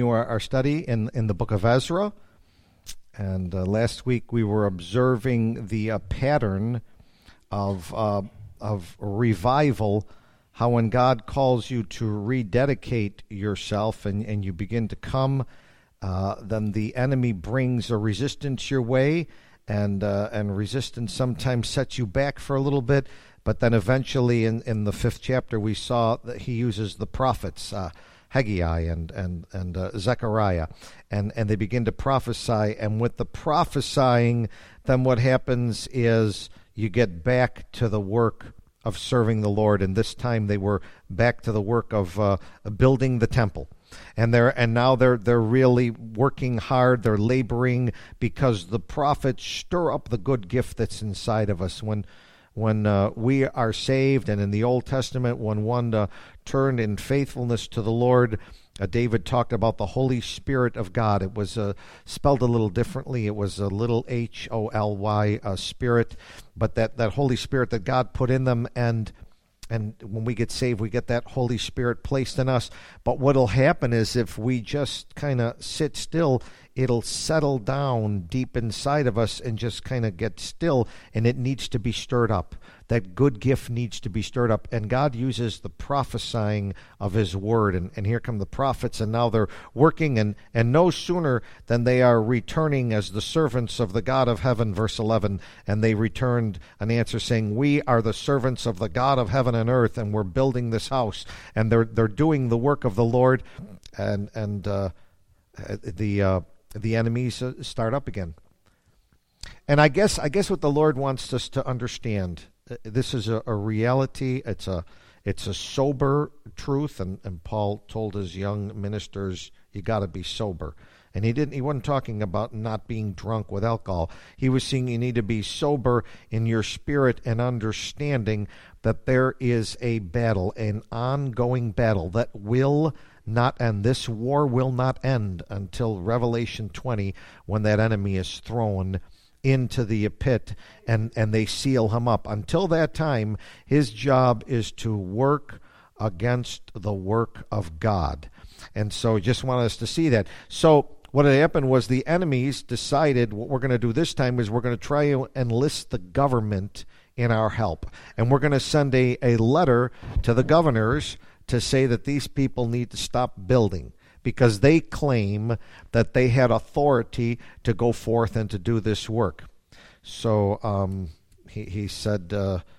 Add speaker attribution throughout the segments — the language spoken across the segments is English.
Speaker 1: continue our study in the book of Ezra. And last week we were observing the pattern of revival, how when God calls you to rededicate yourself and you begin to come, then the enemy brings a resistance your way, and resistance sometimes sets you back for a little bit. But then eventually in the 5th chapter we saw that he uses the prophets, Haggai and Zechariah, and they begin to prophesy. And with the prophesying, then what happens is you get back to the work of serving the Lord. And this time they were back to the work of building the temple. And now they're really working hard. They're laboring because the prophets stir up the good gift that's inside of us. When we are saved, and in the Old Testament, when one turned in faithfulness to the Lord, David talked about the Holy Spirit of God. It was spelled a little differently. It was a little Holy Spirit, but that Holy Spirit that God put in them, and when we get saved, we get that Holy Spirit placed in us. But what'll happen is if we just kind of sit still, it'll settle down deep inside of us and just kind of get still, and it needs to be stirred up. That good gift needs to be stirred up, and God uses the prophesying of His Word. And here come the prophets, and now they're working, and no sooner than they are returning as the servants of the God of heaven, verse 11, and they returned an answer saying, "We are the servants of the God of heaven and earth, and we're building this house." And they're doing the work of the Lord, and the enemies start up again. And I guess what the Lord wants us to understand, this is a reality. It's a sober truth, and Paul told his young ministers, you got to be sober. And he wasn't talking about not being drunk with alcohol. He was saying you need to be sober in your spirit and understanding that there is a battle, an ongoing battle that will not end. This war will not end until Revelation 20, when that enemy is thrown into the pit and they seal him up. Until that time, his job is to work against the work of God. And so I just want us to see that. So what had happened was the enemies decided what we're going to do this time is we're going to try to enlist the government in our help. And we're going to send a letter to the governors to say that these people need to stop building, because they claim that they had authority to go forth and to do this work. So he said,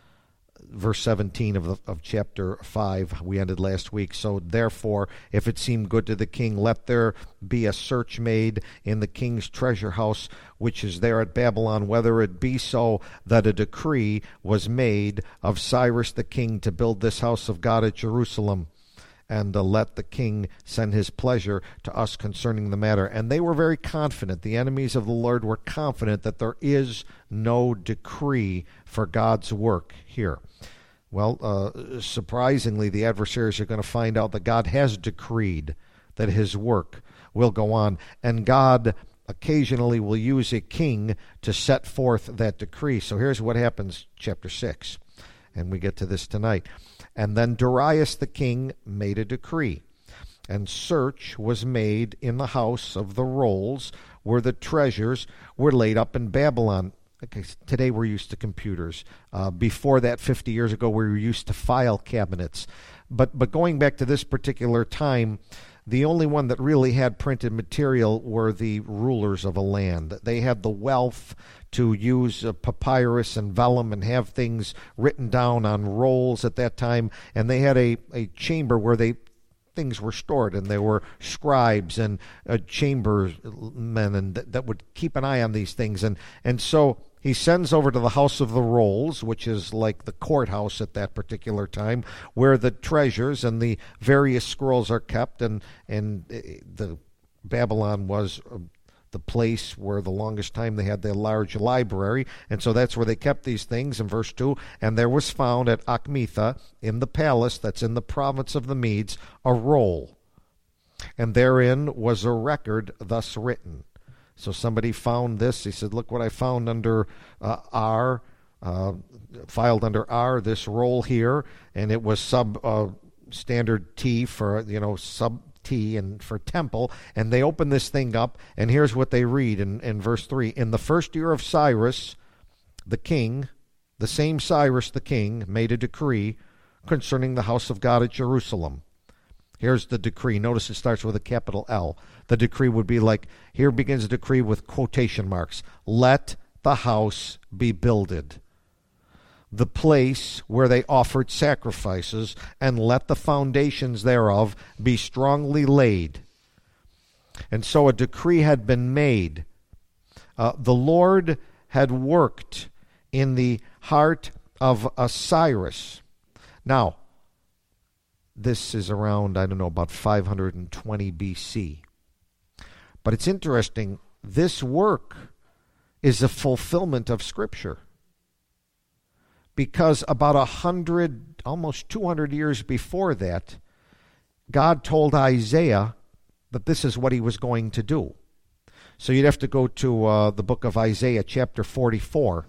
Speaker 1: verse 17 of chapter 5, we ended last week, "So therefore, if it seem good to the king, let there be a search made in the king's treasure house, which is there at Babylon, whether it be so that a decree was made of Cyrus the king to build this house of God at Jerusalem. And let the king send his pleasure to us concerning the matter." And they were very confident. The enemies of the Lord were confident that there is no decree for God's work here. Well, surprisingly, the adversaries are going to find out that God has decreed that his work will go on. And God occasionally will use a king to set forth that decree. So here's what happens, chapter 6. And we get to this tonight. "And then Darius the king made a decree, and search was made in the house of the rolls where the treasures were laid up in Babylon." Okay, today we're used to computers. Before that, 50 years ago, we were used to file cabinets. But going back to this particular time, the only one that really had printed material were the rulers of a land. They had the wealth to use papyrus and vellum and have things written down on rolls at that time. And they had a chamber where things were stored, and there were scribes and chambermen and that would keep an eye on these things. And so he sends over to the house of the rolls, which is like the courthouse at that particular time, where the treasures and the various scrolls are kept, and the Babylon was the place where the longest time they had their large library, and so that's where they kept these things. In verse 2, "And there was found at Achmetha in the palace that's in the province of the Medes a roll, and therein was a record thus written." So somebody found this. He said, "Look what I found under R, filed under R, this roll here," and it was standard T for, T and for temple, and they open this thing up, and here's what they read in verse 3. In the first year of Cyrus the king, the same Cyrus the king, made a decree concerning the house of God at Jerusalem. Here's the decree. Notice it starts with a capital L. The decree would be like, here begins a decree with quotation marks. Let the house be builded, the place where they offered sacrifices, and let the foundations thereof be strongly laid. And so a decree had been made. The Lord had worked in the heart of Cyrus. Now, this is around, about 520 BC. But it's interesting, this work is a fulfillment of Scripture. Because about 100, almost 200 years before that, God told Isaiah that this is what he was going to do. So you'd have to go to the book of Isaiah, chapter 44.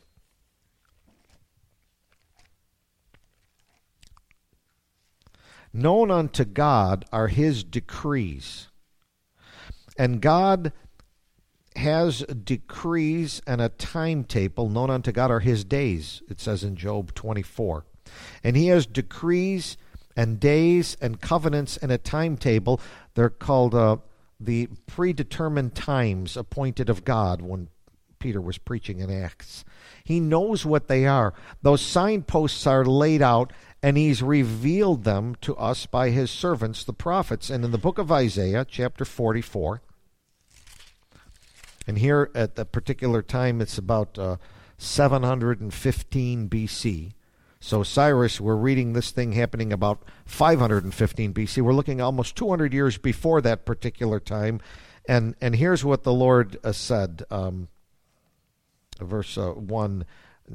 Speaker 1: Known unto God are his decrees. And God has decrees and a timetable. Known unto God are his days, it says in Job 24. And he has decrees and days and covenants and a timetable. They're called the predetermined times appointed of God when Peter was preaching in Acts. He knows what they are. Those signposts are laid out, and he's revealed them to us by his servants, the prophets. And in the book of Isaiah, chapter 44, and here at the particular time, it's about 715 BC. So Cyrus, we're reading this thing happening about 515 BC. We're looking almost 200 years before that particular time. And here's what the Lord said, verse 1.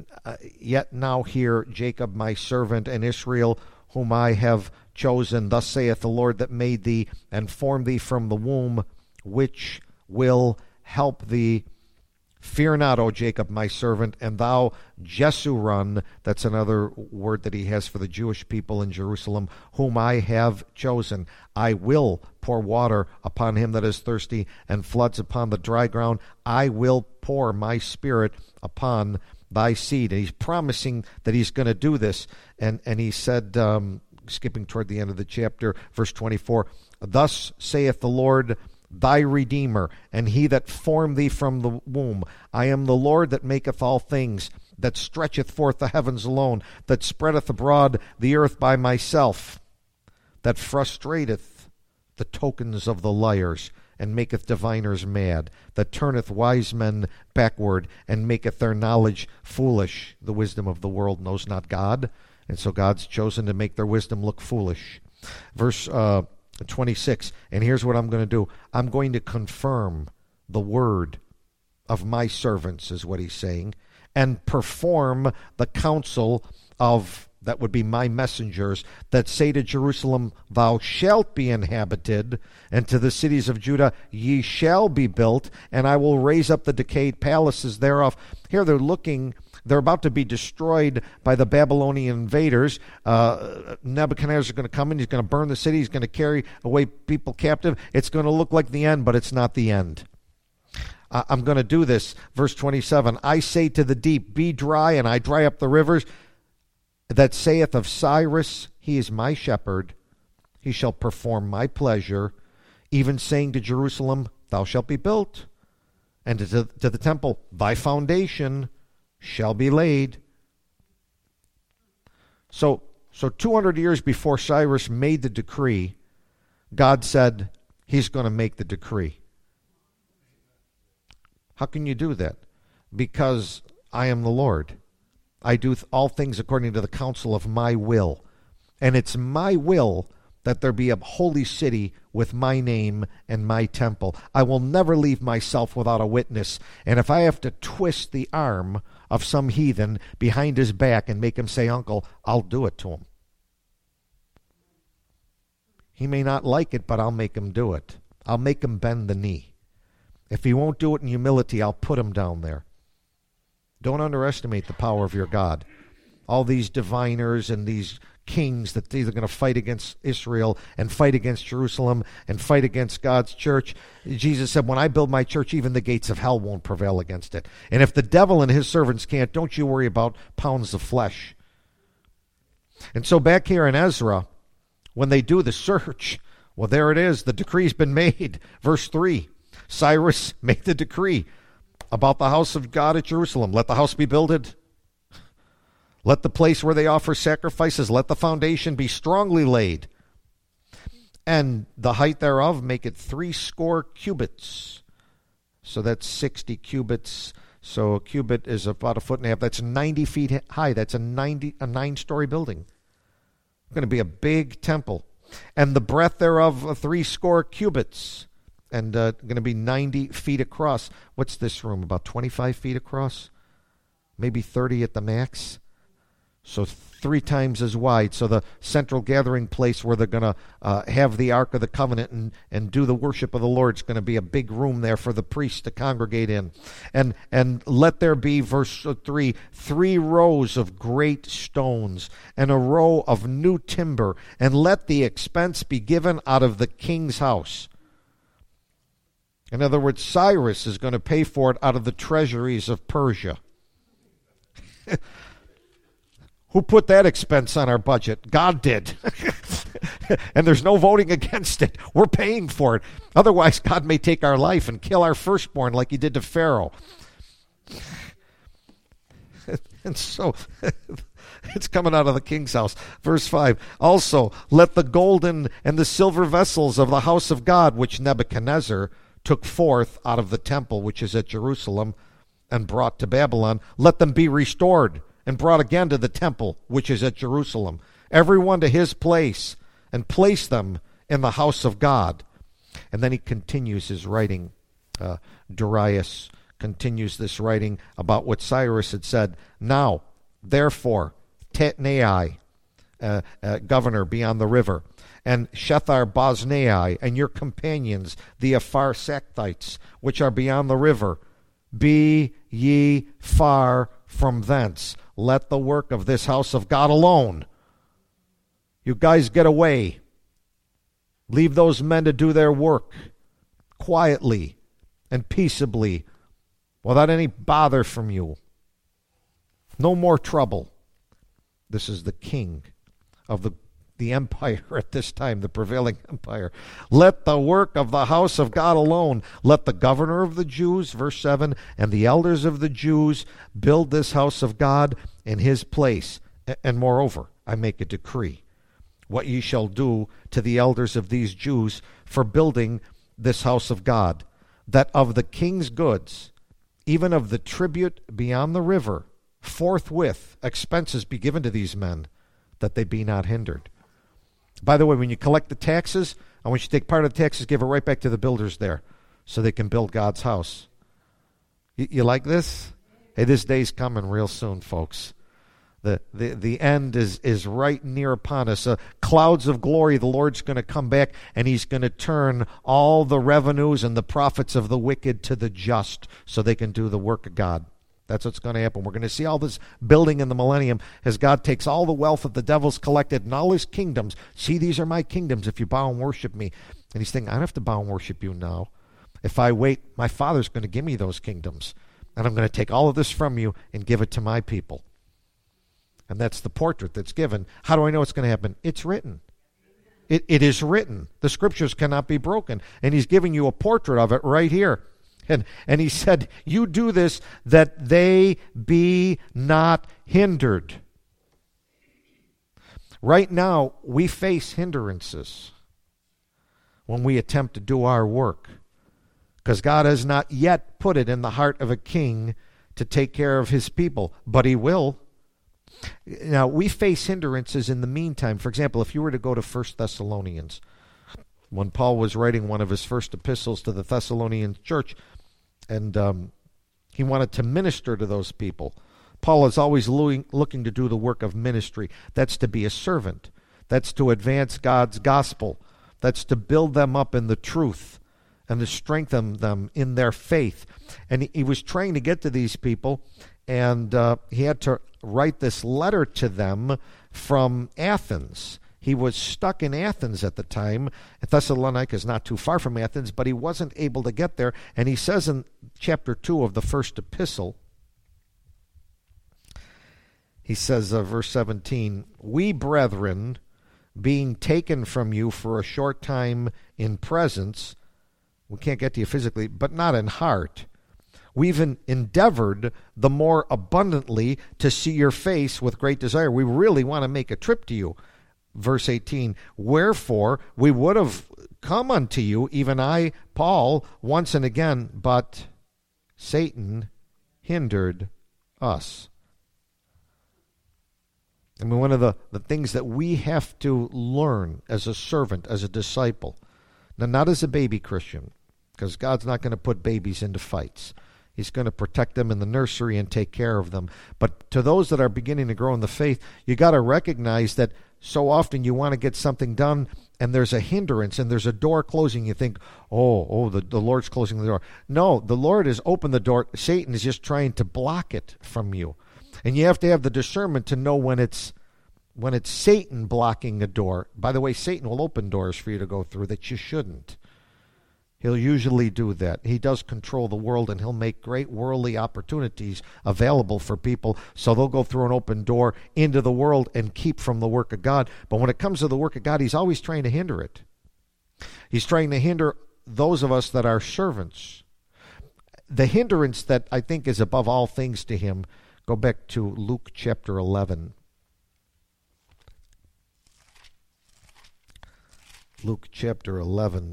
Speaker 1: Yet now hear, Jacob my servant, and Israel whom I have chosen. Thus saith the Lord that made thee and formed thee from the womb, which will help thee. Fear not, O Jacob my servant, and thou Jeshurun, that's another word that he has for the Jewish people in Jerusalem, whom I have chosen. I will pour water upon him that is thirsty, and floods upon the dry ground. I will pour my spirit upon thy seed. And he's promising that he's going to do this. And he said, skipping toward the end of the chapter, verse 24, Thus saith the Lord thy Redeemer, and he that formed thee from the womb. I am the Lord that maketh all things, that stretcheth forth the heavens alone, that spreadeth abroad the earth by myself, that frustrateth the tokens of the liars, and maketh diviners mad, that turneth wise men backward, and maketh their knowledge foolish. The wisdom of the world knows not God, and so God's chosen to make their wisdom look foolish. Verse 26, and here's what I'm going to do. I'm going to confirm the word of my servants, is what he's saying, and perform the counsel of, that would be my messengers, that say to Jerusalem, thou shalt be inhabited, and to the cities of Judah, ye shall be built, and I will raise up the decayed palaces thereof. Here they're about to be destroyed by the Babylonian invaders. Nebuchadnezzar is going to come in. He's going to burn the city. He's going to carry away people captive. It's going to look like the end, but it's not the end. I'm going to do this. Verse 27, I say to the deep, be dry, and I dry up the rivers. That saith of Cyrus, he is my shepherd. He shall perform my pleasure. Even saying to Jerusalem, thou shalt be built. And to the temple, thy foundation shall be laid. So 200 years before Cyrus made the decree, God said he's going to make the decree. How can you do that? Because I am the Lord. I do all things according to the counsel of my will. And it's my will that there be a holy city with my name and my temple. I will never leave myself without a witness. And if I have to twist the arm of some heathen behind his back and make him say, uncle, I'll do it to him. He may not like it, but I'll make him do it. I'll make him bend the knee. If he won't do it in humility, I'll put him down there. Don't underestimate the power of your God. All these diviners and these kings that's either going to fight against Israel and fight against Jerusalem and fight against God's church. Jesus said, when I build my church, even the gates of hell won't prevail against it. And if the devil and his servants can't, don't you worry about pounds of flesh. And so back here in Ezra, when they do the search, well, there it is. The decree's been made. Verse 3, Cyrus made the decree about the house of God at Jerusalem. Let the house be builded. Let the place where they offer sacrifices, let the foundation be strongly laid. And the height thereof make it 80 cubits. So that's 60 cubits. So a cubit is about 1.5 feet. That's 90 feet high. That's a 9-story building. It's going to be a big temple. And the breadth thereof 80 cubits. And going to be 90 feet across. What's this room? About 25 feet across? Maybe 30 at the max? So 3 times as wide. So the central gathering place where they're going to have the Ark of the Covenant and do the worship of the Lord is going to be a big room there for the priests to congregate in. And let there be, verse 3, 3 rows of great stones and a row of new timber. And let the expense be given out of the king's house. In other words, Cyrus is going to pay for it out of the treasuries of Persia. Who put that expense on our budget? God did. And there's no voting against it. We're paying for it. Otherwise, God may take our life and kill our firstborn like he did to Pharaoh. And so it's coming out of the king's house. Verse 5, also let the golden and the silver vessels of the house of God, which Nebuchadnezzar took forth out of the temple, which is at Jerusalem, and brought to Babylon, let them be restored and brought again to the temple, which is at Jerusalem, every one to his place, and place them in the house of God. And then he continues his writing. Darius continues this writing about what Cyrus had said. Now, therefore, Tatnai, governor beyond the river, and Shethar-Boznai, and your companions, the Apharsacthites, which are beyond the river, be ye far from thence. Let the work of this house of God alone. You guys get away. Leave those men to do their work quietly and peaceably without any bother from you. No more trouble. This is the king of the empire at this time, the prevailing empire. Let the work of the house of God alone. Let the governor of the Jews, verse 7, and the elders of the Jews build this house of God in his place. And moreover, I make a decree, what ye shall do to the elders of these Jews for building this house of God, that of the king's goods, even of the tribute beyond the river, forthwith expenses be given to these men, that they be not hindered. By the way, when you collect the taxes, I want you to take part of the taxes, give it right back to the builders there so they can build God's house. You like this? Hey, this day's coming real soon, folks. The end is right near upon us. Clouds of glory, the Lord's going to come back, and he's going to turn all the revenues and the profits of the wicked to the just so they can do the work of God. That's what's going to happen. We're going to see all this building in the millennium as God takes all the wealth of the devil's collected and all his kingdoms. See, these are my kingdoms if you bow and worship me. And he's thinking, I don't have to bow and worship you now. If I wait, my Father's going to give me those kingdoms. And I'm going to take all of this from you and give it to my people. And that's the portrait that's given. How do I know it's going to happen? It's written. It is written. The scriptures cannot be broken. And he's giving you a portrait of it right here. And he said, you do this that they be not hindered. Right now, we face hindrances when we attempt to do our work, because God has not yet put it in the heart of a king to take care of his people, but he will. Now, we face hindrances in the meantime. For example, if you were to go to 1 Thessalonians, when Paul was writing one of his first epistles to the Thessalonian church, and he wanted to minister to those people. Paul is always looking to do the work of ministry. That's to be a servant. That's to advance God's gospel. That's to build them up in the truth and to strengthen them in their faith. And he was trying to get to these people, and he had to write this letter to them from Athens. He was stuck in Athens at the time. Thessalonica is not too far from Athens, but he wasn't able to get there. And he says in chapter 2 of the first epistle, he says, verse 17, "We, brethren, being taken from you for a short time in presence," we can't get to you physically, "but not in heart. We've endeavored the more abundantly to see your face with great desire." We really want to make a trip to you. Verse 18, "Wherefore we would have come unto you, even I, Paul, once and again, but Satan hindered us." I mean, one of the things that we have to learn as a servant, as a disciple, now not as a baby Christian, because God's not going to put babies into fights. He's going to protect them in the nursery and take care of them. But to those that are beginning to grow in the faith, you got to recognize that so often you want to get something done and there's a hindrance and there's a door closing. You think, the Lord's closing the door. No, the Lord has opened the door. Satan is just trying to block it from you. And you have to have the discernment to know when it's Satan blocking a door. By the way, Satan will open doors for you to go through that you shouldn't. He'll usually do that. He does control the world, and he'll make great worldly opportunities available for people, so they'll go through an open door into the world and keep from the work of God. But when it comes to the work of God, he's always trying to hinder it. He's trying to hinder those of us that are servants. The hindrance that I think is above all things to him, go back to Luke chapter 11. Luke chapter 11.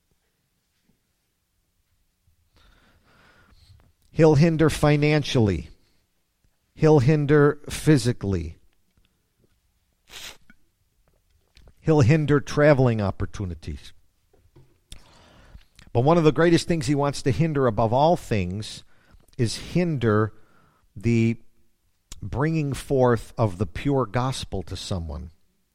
Speaker 1: He'll hinder financially. He'll hinder physically. He'll hinder traveling opportunities. But one of the greatest things he wants to hinder above all things is hinder the bringing forth of the pure gospel to someone.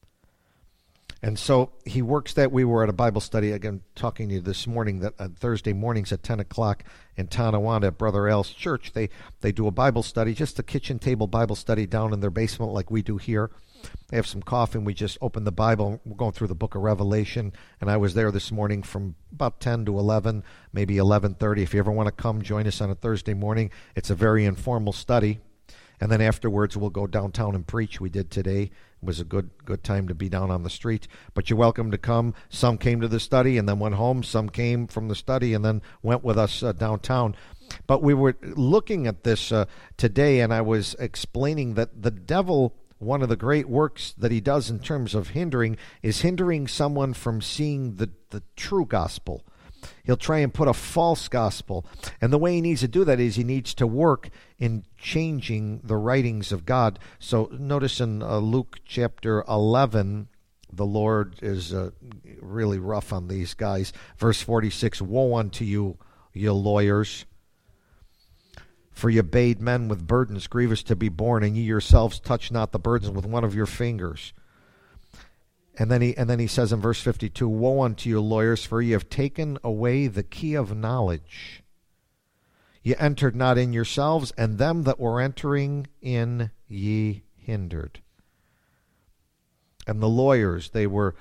Speaker 1: And so he works that. We were at a Bible study, again, talking to you this morning, that Thursday mornings at 10 o'clock in Tonawanda at Brother Al's church. They do a Bible study, just a kitchen table Bible study down in their basement like we do here. They have some coffee, and we just open the Bible. We're going through the book of Revelation, and I was there this morning from about 10 to 11, maybe 11:30. If you ever want to come, join us on a Thursday morning. It's a very informal study. And then afterwards, we'll go downtown and preach. We did today. It was a good time to be down on the street. But you're welcome to come. Some came to the study and then went home. Some came from the study and then went with us downtown. But we were looking at this today, and I was explaining that the devil, one of the great works that he does in terms of hindering, is hindering someone from seeing the true gospel. He'll try and put a false gospel. And the way he needs to do that is he needs to work in changing the writings of God. So notice in Luke chapter 11, the Lord is really rough on these guys. Verse 46, "Woe unto you, ye lawyers, for ye bade men with burdens grievous to be borne, and ye yourselves touch not the burdens with one of your fingers." And then he says in verse 52, "Woe unto you, lawyers, for ye have taken away the key of knowledge. Ye entered not in yourselves, and them that were entering in ye hindered." And the lawyers, they weren't,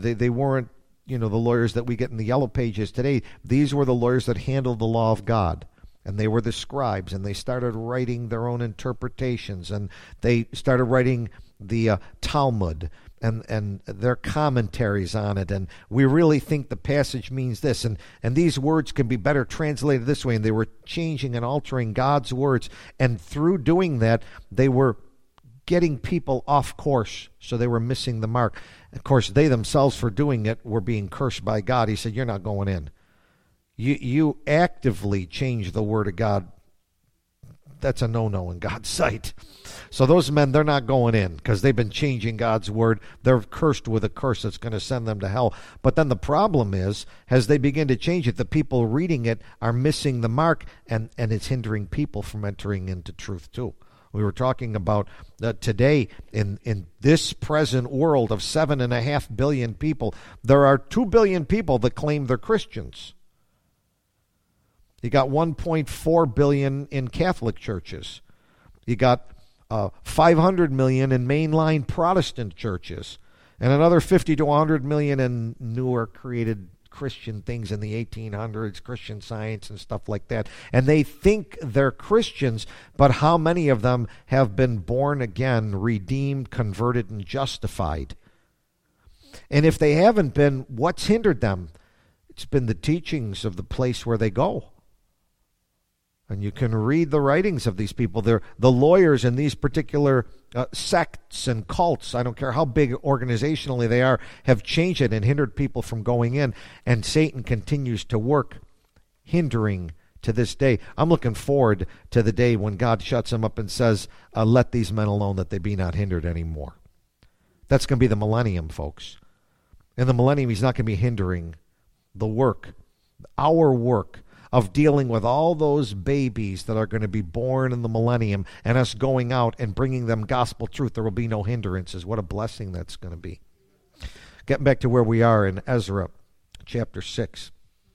Speaker 1: the lawyers that we get in the yellow pages today. These were the lawyers that handled the law of God. And they were the scribes, and they started writing their own interpretations, and they started writing the Talmud and their commentaries on it, and we really think the passage means this, and these words can be better translated this way, and they were changing and altering God's words, and through doing that, they were getting people off course, so they were missing the mark. Of course, they themselves, for doing it, were being cursed by God. He said, "You're not going in. You actively change the word of God. That's a no-no in God's sight." So those men, they're not going in because they've been changing God's word. They're cursed with a curse that's going to send them to hell. But then the problem is, as they begin to change it, the people reading it are missing the mark, and it's hindering people from entering into truth too. We were talking about today in this present world of 7.5 billion people, there are 2 billion people that claim they're Christians. You got 1.4 billion in Catholic churches. You got 500 million in mainline Protestant churches, and another 50 to 100 million in newer created Christian things in the 1800s, Christian Science and stuff like that. And they think they're Christians, but how many of them have been born again, redeemed, converted, and justified? And if they haven't been, what's hindered them? It's been the teachings of the place where they go. And you can read the writings of these people. They're the lawyers in these particular sects and cults. I don't care how big organizationally they are, have changed it and hindered people from going in. And Satan continues to work, hindering to this day. I'm looking forward to the day when God shuts them up and says, let these men alone that they be not hindered anymore. That's going to be the millennium, folks. In the millennium, he's not going to be hindering the work, our work, of dealing with all those babies that are going to be born in the millennium and us going out and bringing them gospel truth. There will be no hindrances. What a blessing that's going to be. Getting back to where we are in Ezra chapter 6.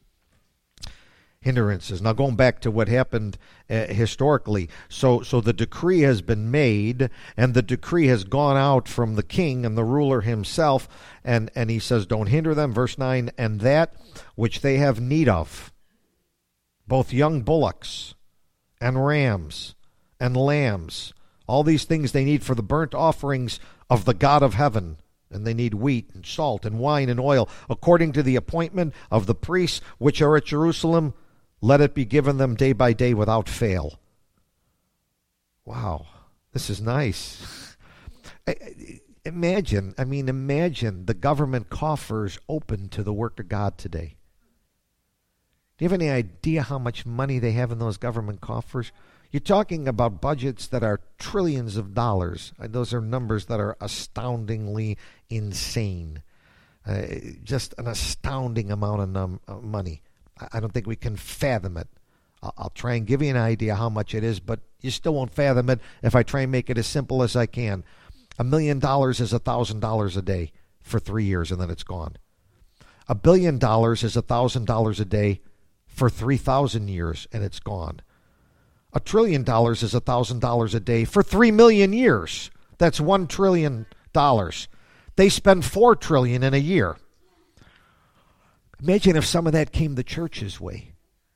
Speaker 1: Hindrances. Now going back to what happened historically. So the decree has been made, and the decree has gone out from the king and the ruler himself, and he says, don't hinder them. Verse 9, and that which they have need of, both young bullocks and rams and lambs, all these things they need for the burnt offerings of the God of heaven. And they need wheat and salt and wine and oil, according to the appointment of the priests which are at Jerusalem. Let it be given them day by day without fail. Wow, this is nice. Imagine the government coffers open to the work of God today. Do you have any idea how much money they have in those government coffers? You're talking about budgets that are trillions of dollars. Those are numbers that are astoundingly insane. Just an astounding amount of money. I don't think we can fathom it. I'll try and give you an idea how much it is, but you still won't fathom it if I try and make it as simple as I can. $1 million is $1,000 a day for 3 years, and then it's gone. $1 billion is $1,000 a day for 3,000 years, and it's gone. $1 trillion is $1,000 a day for 3 million years. That's $1 trillion. They spend $4 trillion in a year. Imagine if some of that came the church's way.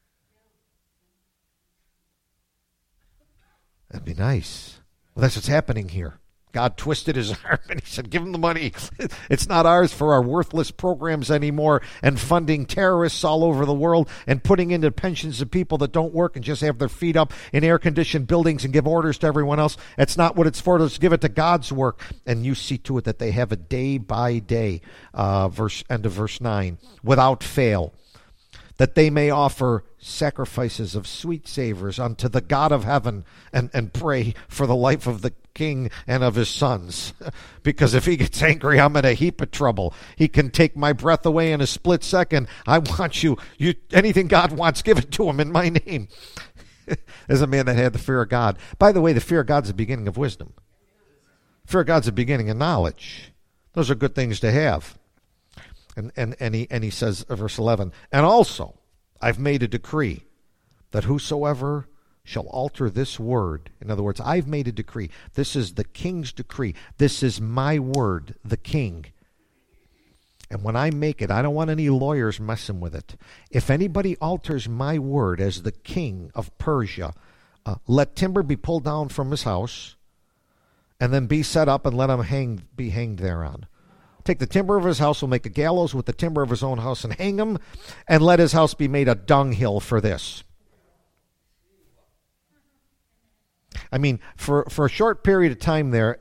Speaker 1: That'd be nice. Well, that's what's happening here. God twisted his arm and he said, give them the money. It's not ours for our worthless programs anymore and funding terrorists all over the world and putting into pensions of people that don't work and just have their feet up in air-conditioned buildings and give orders to everyone else. That's not what it's for. Let's give it to God's work. And you see to it that they have it day by day, end of verse 9, without fail, that they may offer sacrifices of sweet savors unto the God of heaven and pray for the life of the king and of his sons. Because if he gets angry, I'm in a heap of trouble. He can take my breath away in a split second. I want you anything God wants, give it to him in my name. There's a man that had the fear of God. By the way, the fear of God is the beginning of wisdom. Fear of God's the beginning of knowledge. Those are good things to have. And he says, verse 11, and also I've made a decree that whosoever shall alter this word, in other words, I've made a decree. This is the king's decree. This is my word, the king. And when I make it, I don't want any lawyers messing with it. If anybody alters my word as the king of Persia, let timber be pulled down from his house and then be set up and let him be hanged thereon. Take the timber of his house, will make a gallows with the timber of his own house and hang him, and let his house be made a dunghill for this. I mean, for a short period of time there,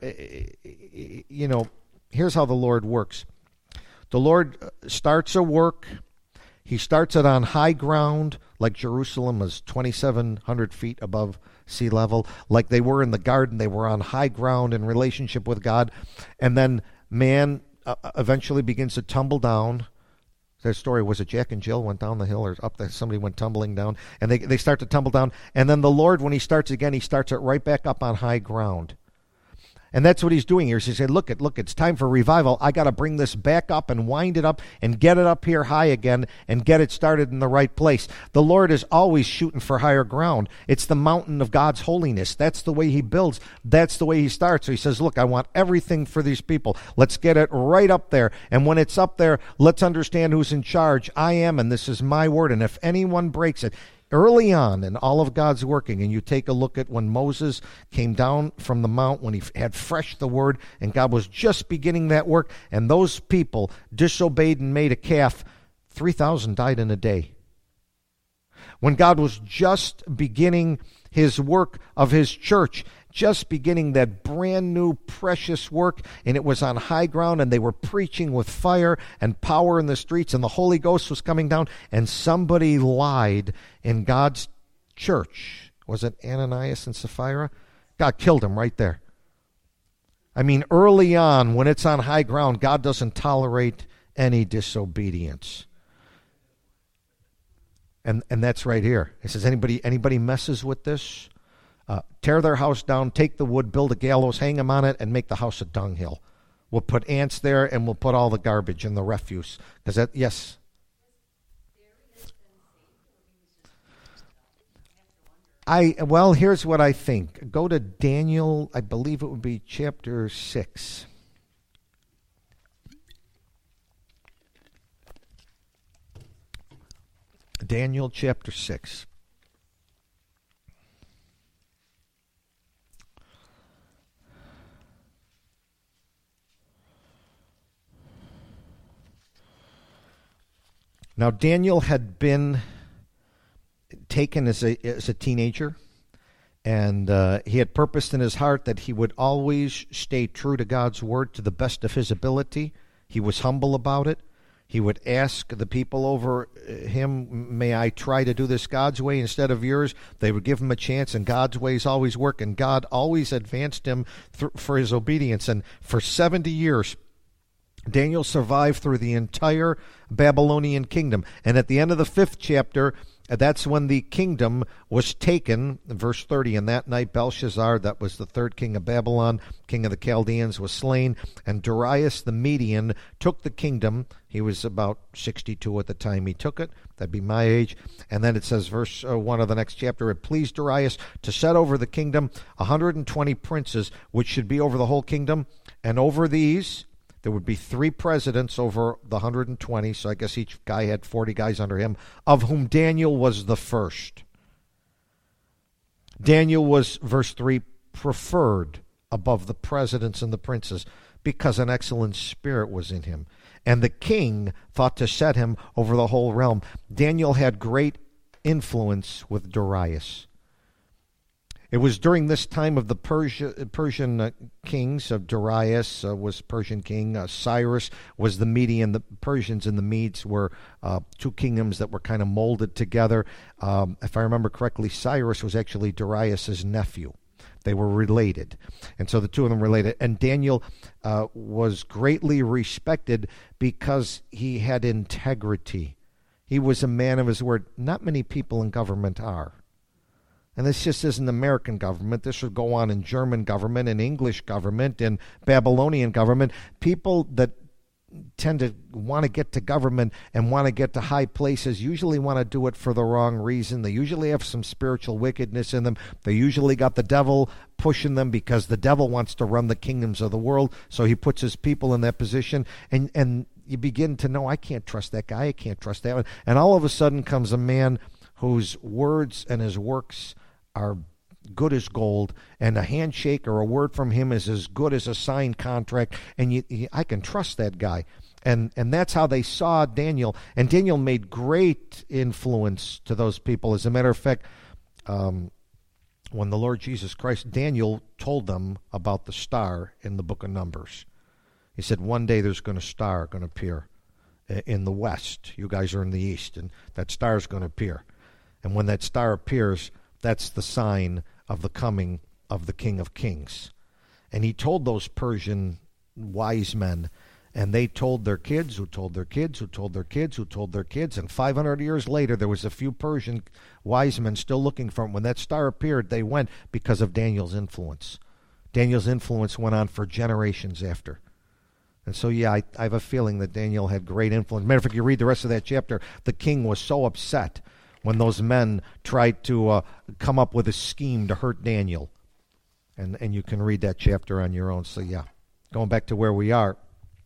Speaker 1: here's how the Lord works. The Lord starts a work. He starts it on high ground, like Jerusalem is 2,700 feet above sea level. Like they were in the garden, they were on high ground in relationship with God. And then man eventually begins to tumble down. Their story was it Jack and Jill went down the hill or up there, somebody went tumbling down, and they start to tumble down. And then the Lord, when he starts again, he starts it right back up on high ground. And that's what he's doing here. He said, look, it's time for revival. I got to bring this back up and wind it up and get it up here high again and get it started in the right place. The Lord is always shooting for higher ground. It's the mountain of God's holiness. That's the way he builds. That's the way he starts. So he says, look, I want everything for these people. Let's get it right up there. And when it's up there, let's understand who's in charge. I am, and this is my word. And if anyone breaks it, early on in all of God's working, and you take a look at when Moses came down from the mount, when he had fresh the word, and God was just beginning that work, and those people disobeyed and made a calf, 3,000 died in a day. When God was just beginning his work of his church, just beginning that brand new precious work, and it was on high ground, and they were preaching with fire and power in the streets, and the Holy Ghost was coming down, and somebody lied in God's church. Was it Ananias and Sapphira? God killed him right there. I mean, early on, when it's on high ground, God doesn't tolerate any disobedience. And that's right here. It says, anybody messes with this, tear their house down, take the wood, build a gallows, hang them on it, and make the house a dunghill. We'll put ants there, and we'll put all the garbage and the refuse. Because that, yes. Well, here's what I think. Go to Daniel, I believe it would be chapter 6. Daniel chapter 6. Now, Daniel had been taken as a teenager, and he had purposed in his heart that he would always stay true to God's word to the best of his ability. He was humble about it. He would ask the people over him, may I try to do this God's way instead of yours? They would give him a chance, and God's ways always work, and God always advanced him for his obedience. And for 70 years, Daniel survived through the entire Babylonian kingdom. And at the end of the 5th chapter, that's when the kingdom was taken. Verse 30, and that night Belshazzar, that was the 3rd king of Babylon, king of the Chaldeans, was slain. And Darius the Median took the kingdom. He was about 62 at the time he took it. That'd be my age. And then it says, verse 1 of the next chapter, it pleased Darius to set over the kingdom 120 princes, which should be over the whole kingdom. And over these there would be 3 presidents over the 120, so I guess each guy had 40 guys under him, of whom Daniel was the first. Daniel was, verse 3, preferred above the presidents and the princes because an excellent spirit was in him. And the king thought to set him over the whole realm. Daniel had great influence with Darius. It was during this time of the Persian kings. Darius was Persian king. Cyrus was the Median. The Persians and the Medes were 2 kingdoms that were kind of molded together. If I remember correctly, Cyrus was actually Darius's nephew. They were related. And so the two of them related. And Daniel was greatly respected because he had integrity. He was a man of his word. Not many people in government are. And this just isn't American government. This would go on in German government, in English government, in Babylonian government. People that tend to want to get to government and want to get to high places usually want to do it for the wrong reason. They usually have some spiritual wickedness in them. They usually got the devil pushing them because the devil wants to run the kingdoms of the world, so he puts his people in that position. And you begin to know, I can't trust that guy, I can't trust that one. And all of a sudden comes a man whose words and his works are good as gold, and a handshake or a word from him is as good as a signed contract, and I can trust that guy. And that's how they saw Daniel. And Daniel made great influence to those people. As a matter of fact, when the Lord Jesus Christ, Daniel told them about the star in the book of Numbers. He said, one day there's going to star going to appear in the west. You guys are in the east, and that star is going to appear. And when that star appears, that's the sign of the coming of the King of Kings. And he told those Persian wise men, and they told their kids, who told their kids, who told their kids, who told their kids. And 500 years later, there was a few Persian wise men still looking for him. When that star appeared, they went because of Daniel's influence. Daniel's influence went on for generations after. And so, yeah, I have a feeling that Daniel had great influence. Matter of fact, you read the rest of that chapter, the king was so upset when those men tried to come up with a scheme to hurt Daniel. And you can read that chapter on your own. So, yeah, going back to where we are.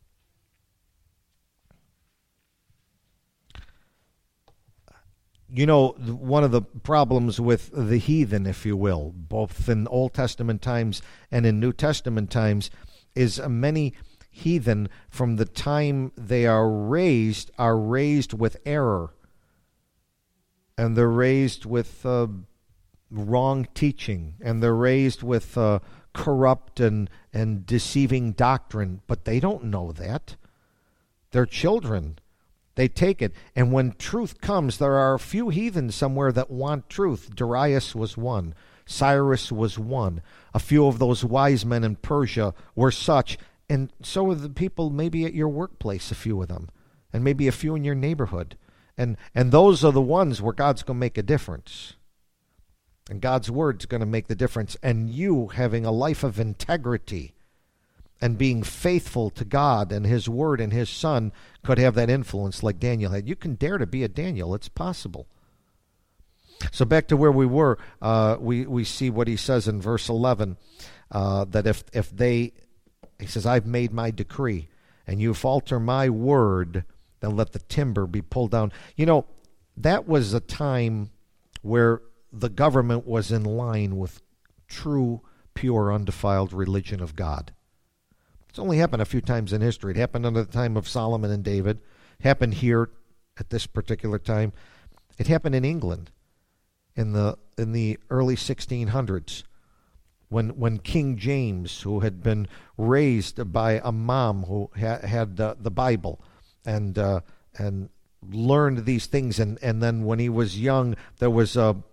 Speaker 1: You know, one of the problems with the heathen, if you will, both in Old Testament times and in New Testament times, is many heathen from the time they are raised with error. And they're raised with wrong teaching. And they're raised with corrupt and deceiving doctrine. But they don't know that. They're children. They take it. And when truth comes, there are a few heathens somewhere that want truth. Darius was one. Cyrus was one. A few of those wise men in Persia were such. And so are the people maybe at your workplace, a few of them. And maybe a few in your neighborhood. And those are the ones where God's going to make a difference. And God's word's going to make the difference. And you having a life of integrity and being faithful to God and His Word and His Son could have that influence like Daniel had. You can dare to be a Daniel. It's possible. So back to where we were, we see what he says in verse 11, that if they, he says, I've made my decree, and you falter my word, then let the timber be pulled down. You know, that was a time where the government was in line with true, pure, undefiled religion of God. It's only happened a few times in history. It happened under the time of Solomon and David. It happened here at this particular time. It happened in England in the early 1600s when King James, who had been raised by a mom who had the Bible and learned these things, and then when he was young, there was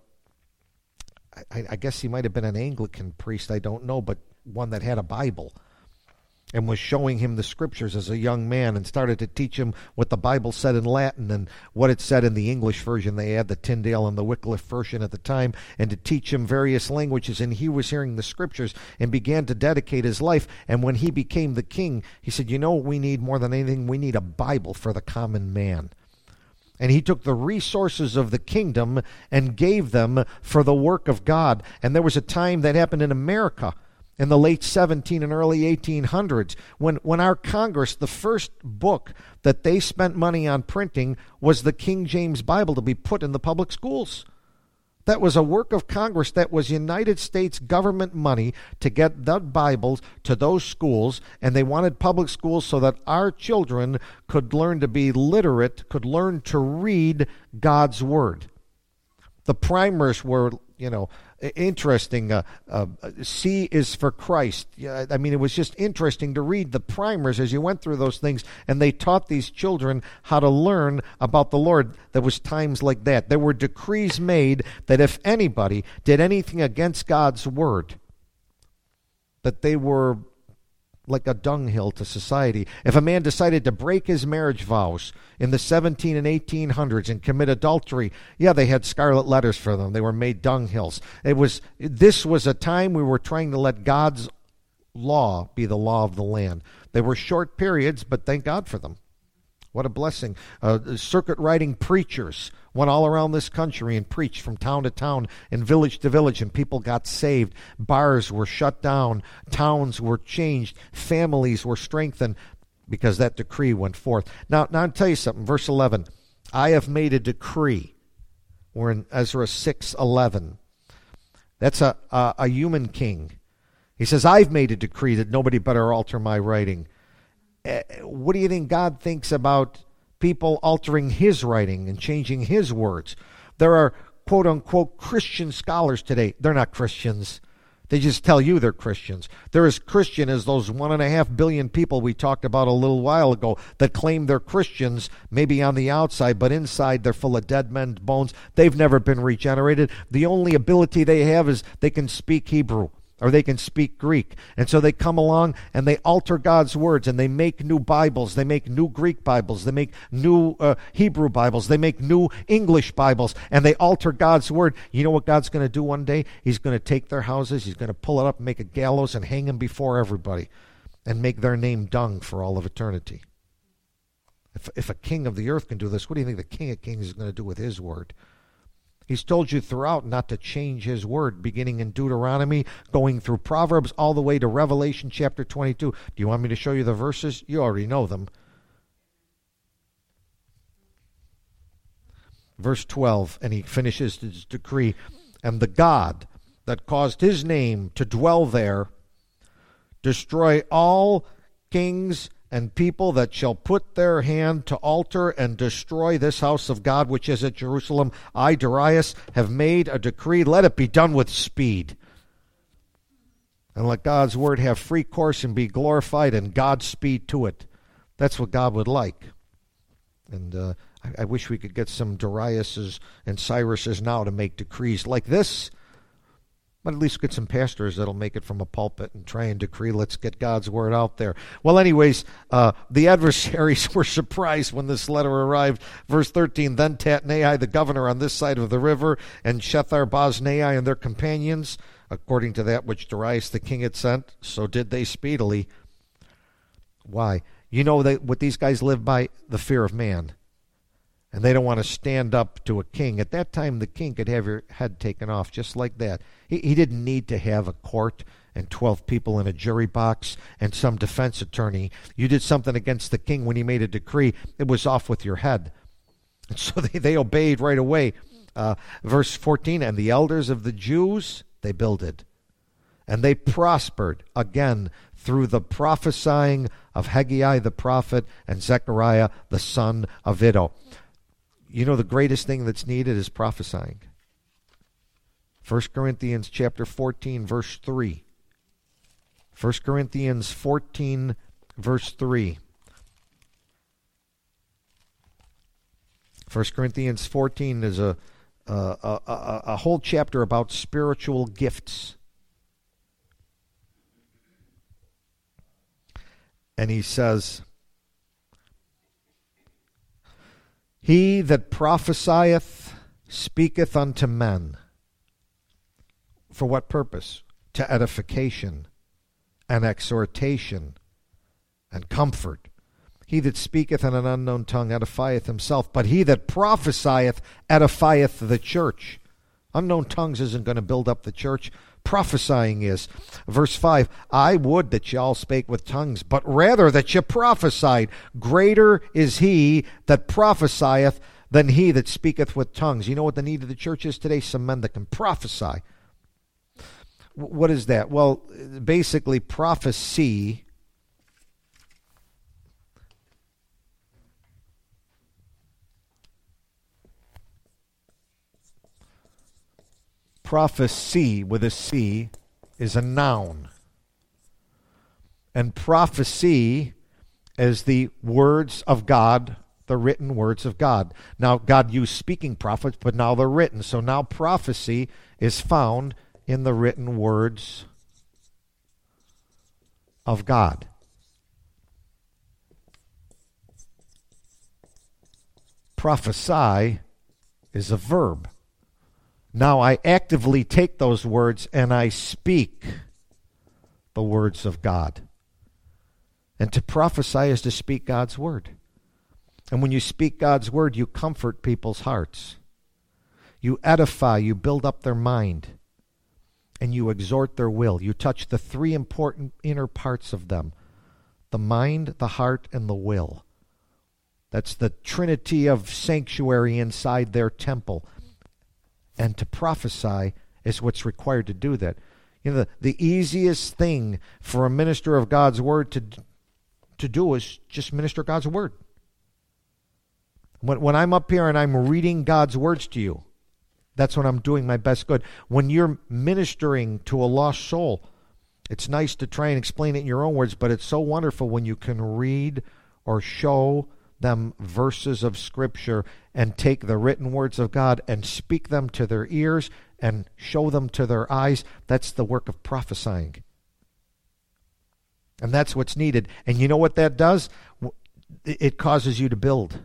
Speaker 1: I guess he might have been an Anglican priest, I don't know, but one that had a Bible, and was showing him the scriptures as a young man and started to teach him what the Bible said in Latin and what it said in the English version. They had the Tyndale and the Wycliffe version at the time, and to teach him various languages. And he was hearing the scriptures and began to dedicate his life. And when he became the king, he said, you know what we need more than anything? We need a Bible for the common man. And he took the resources of the kingdom and gave them for the work of God. And there was a time that happened in America in the late 17 and early 1800s, when our Congress, the first book that they spent money on printing was the King James Bible to be put in the public schools. That was a work of Congress. That was United States government money to get the Bibles to those schools, and they wanted public schools so that our children could learn to be literate, could learn to read God's Word. The primers were, interesting. C is for Christ. I mean, it was just interesting to read the primers as you went through those things, and they taught these children how to learn about the Lord. There was times like that. There were decrees made that if anybody did anything against God's word, that they were like a dunghill to society. If a man decided to break his marriage vows in the 17 and 1800s and commit adultery, they had scarlet letters for them. They were made dunghills. This was a time we were trying to let God's law be the law of the land. They were short periods, but thank God for them. What a blessing. Circuit riding preachers went all around this country and preached from town to town and village to village, and people got saved. Bars were shut down. Towns were changed. Families were strengthened because that decree went forth. Now I'll tell you something. Verse 11, I have made a decree. We're in Ezra 6:11. That's a human king. He says, I've made a decree that nobody better alter my writing. What do you think God thinks about people altering his writing and changing his words? There are quote-unquote Christian scholars today. They're not Christians. They just tell you they're Christians. They're as Christian as those 1.5 billion people we talked about a little while ago that claim they're Christians, maybe on the outside, but inside they're full of dead men's bones. They've never been regenerated. The only ability they have is they can speak Hebrew. or they can speak Greek. And so they come along and they alter God's words, and they make new Bibles. They make new Greek Bibles. They make new Hebrew Bibles. They make new English Bibles, and they alter God's word. You know what God's going to do one day? He's going to take their houses, he's going to pull it up, make a gallows, and hang them before everybody, and make their name dung for all of eternity. If a king of the earth can do this, what do you think the King of Kings is going to do with his word? He's told you throughout not to change his word, beginning in Deuteronomy, going through Proverbs, all the way to Revelation chapter 22. Do you want me to show you the verses? You already know them. Verse 12, and he finishes his decree, and the God that caused his name to dwell there, destroy all kings and people that shall put their hand to alter and destroy this house of God which is at Jerusalem. I, Darius, have made a decree. Let it be done with speed. And let God's word have free course and be glorified, and God's speed to it. That's what God would like. And I wish we could get some Dariuses and Cyruses now to make decrees like this. But at least get some pastors that'll make it from a pulpit and try and decree, let's get God's word out there. Well, anyways, the adversaries were surprised when this letter arrived. Verse 13, then Tatnai, the governor on this side of the river, and Shethar-boznai and their companions, according to that which Darius the king had sent, so did they speedily. Why? You know what these guys live by? The fear of man. And they don't want to stand up to a king. At that time, the king could have your head taken off just like that. He didn't need to have a court and 12 people in a jury box and some defense attorney. You did something against the king when he made a decree, it was off with your head. And so they obeyed right away. Verse 14, and the elders of the Jews, they builded. And they prospered, again, through the prophesying of Haggai the prophet and Zechariah the son of Iddo. You know, the greatest thing that's needed is prophesying. 1 Corinthians chapter 14, verse 3. 1 Corinthians 14, verse 3. 1 Corinthians 14 is a whole chapter about spiritual gifts. And he says, he that prophesieth speaketh unto men. For what purpose? To edification and exhortation and comfort. He that speaketh in an unknown tongue edifieth himself, but he that prophesieth edifieth the church. Unknown tongues isn't going to build up the church. Prophesying is. Verse 5, I would that ye all spake with tongues, but rather that ye prophesied. Greater is he that prophesieth than he that speaketh with tongues. You know what the need of the church is today? Some men that can prophesy. What is that? Well, basically prophecy prophecy with a C is a noun. And prophecy is the words of God, the written words of God. Now, God used speaking prophets, but now they're written. So now prophecy is found in the written words of God. Prophesy is a verb. Now I actively take those words and I speak the words of God. And to prophesy is to speak God's word. And when you speak God's word, you comfort people's hearts. You edify, you build up their mind, and you exhort their will. You touch the three important inner parts of them: the mind, the heart, and the will. That's the trinity of sanctuary inside their temple. And to prophesy is what's required to do that. You know, the easiest thing for a minister of God's word to do is just minister God's word. When I'm up here and I'm reading God's words to you, that's when I'm doing my best good. When you're ministering to a lost soul, it's nice to try and explain it in your own words, but it's so wonderful when you can read or show them verses of Scripture and take the written words of God and speak them to their ears and show them to their eyes. That's the work of prophesying. And that's what's needed. And you know what that does? It causes you to build.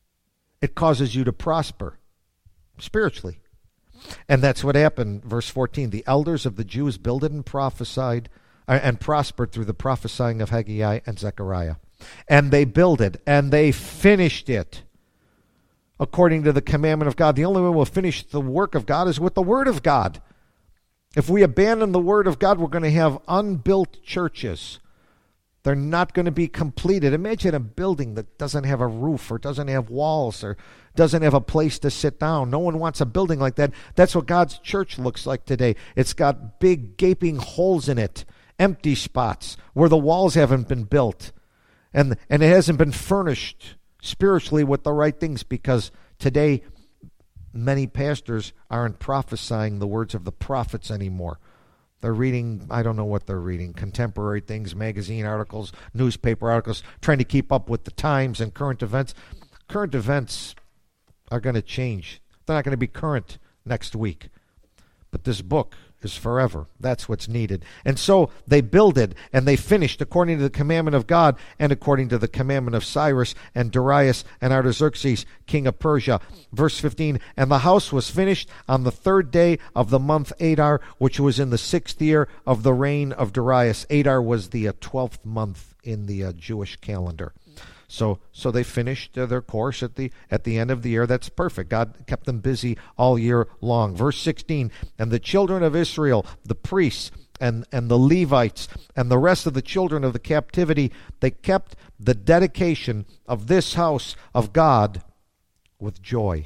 Speaker 1: It causes you to prosper spiritually. And that's what happened. Verse 14, the elders of the Jews builded and prophesied and prospered through the prophesying of Haggai and Zechariah. And they builded and they finished it according to the commandment of God. The only way we'll finish the work of God is with the Word of God. If we abandon the Word of God, we're going to have unbuilt churches. They're not going to be completed. Imagine a building that doesn't have a roof or doesn't have walls or doesn't have a place to sit down. No one wants a building like that. That's what God's church looks like today. It's got big gaping holes in it, empty spots where the walls haven't been built. And it hasn't been furnished spiritually with the right things, because today many pastors aren't prophesying the words of the prophets anymore. They're reading, I don't know what they're reading, contemporary things, magazine articles, newspaper articles, trying to keep up with the times and current events. Current events are going to change. They're not going to be current next week. But this book is forever. That's what's needed. And so they builded and they finished according to the commandment of God and according to the commandment of Cyrus and Darius and Artaxerxes, king of Persia. Verse 15, and the house was finished on the 3rd day of the month Adar, which was in the 6th year of the reign of Darius. Adar was the 12th month in the Jewish calendar. So they finished their course at the end of the year. That's perfect. God kept them busy all year long. Verse 16, and the children of Israel, the priests and the Levites and the rest of the children of the captivity, they kept the dedication of this house of God with joy.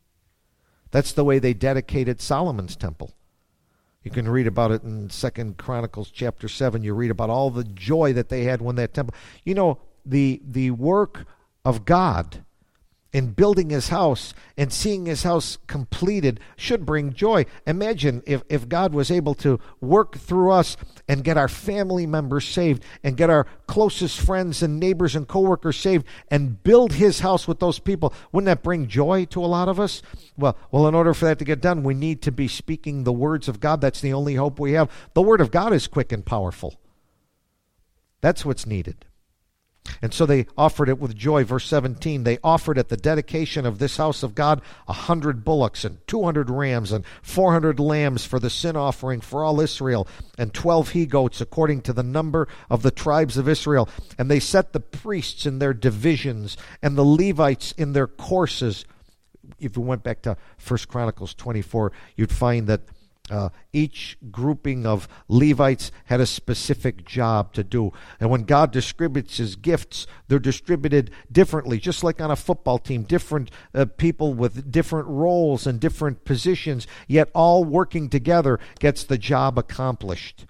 Speaker 1: That's the way they dedicated Solomon's temple. You can read about it in 2 Chronicles chapter 7. You read about all the joy that they had when that temple. You know, the work of God in building his house and seeing his house completed should bring joy. Imagine if God was able to work through us and get our family members saved and get our closest friends and neighbors and coworkers saved and build his house with those people. Wouldn't that bring joy to a lot of us? Well, in order for that to get done, we need to be speaking the words of God. That's the only hope we have. The word of God is quick and powerful. That's what's needed. And so they offered it with joy. Verse 17, they offered at the dedication of this house of God 100 bullocks and 200 rams and 400 lambs for the sin offering for all Israel, and 12 he-goats according to the number of the tribes of Israel. And they set the priests in their divisions and the Levites in their courses. If we went back to 1 Chronicles 24, you'd find that each grouping of Levites had a specific job to do. And when God distributes his gifts, they're distributed differently, just like on a football team, different people with different roles and different positions, yet all working together gets the job accomplished.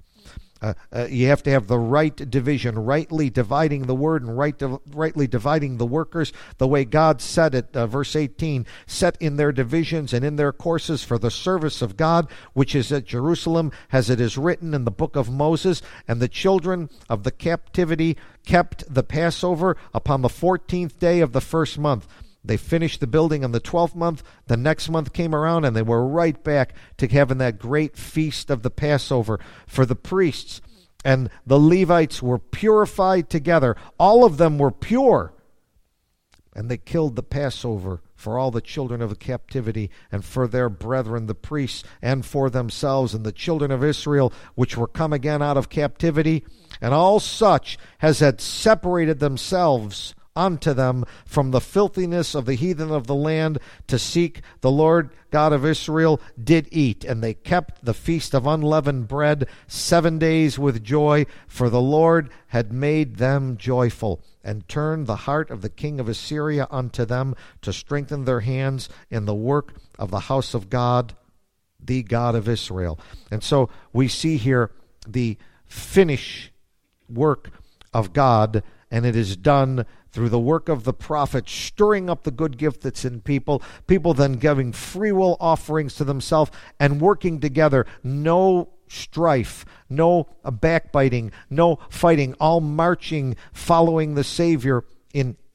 Speaker 1: You have to have the right division, rightly dividing the word and rightly dividing the workers, the way God said it, verse 18, set in their divisions and in their courses for the service of God, which is at Jerusalem, as it is written in the book of Moses. And the children of the captivity kept the Passover upon the 14th day of the first month. They finished the building on the 12th month. The next month came around, and they were right back to having that great feast of the Passover. For the priests and the Levites were purified together. All of them were pure. And they killed the Passover for all the children of the captivity, and for their brethren, the priests, and for themselves, and the children of Israel, which were come again out of captivity. And all such as had separated themselves unto them from the filthiness of the heathen of the land to seek the Lord God of Israel did eat. And they kept the feast of unleavened bread 7 days with joy, for the Lord had made them joyful, and turned the heart of the king of Assyria unto them to strengthen their hands in the work of the house of God, the God of Israel. And so we see here the finish work of God, and it is done through the work of the prophet, stirring up the good gift that's in people, people then giving free will offerings to themselves and working together. No strife, no backbiting, no fighting, all marching, following the Savior in